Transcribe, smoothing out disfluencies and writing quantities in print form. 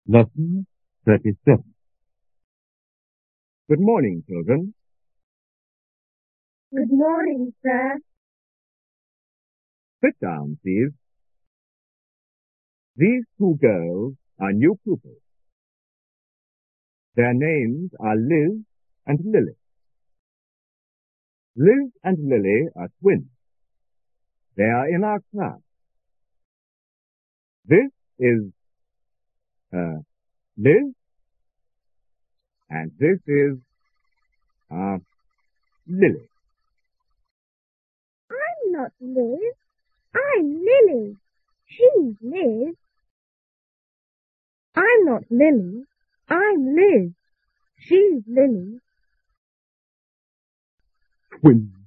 Lesson 37. Good morning, children. Good morning, sir. Sit down, please. These two girls are new pupils. Their names are Liz and Lily. Liz and Lily are twins. They are in our class. This is Liz, and this is Lily. I'm not Liz. I'm Lily. She's Liz. I'm not Lily. I'm Liz. She's Lily. Twins.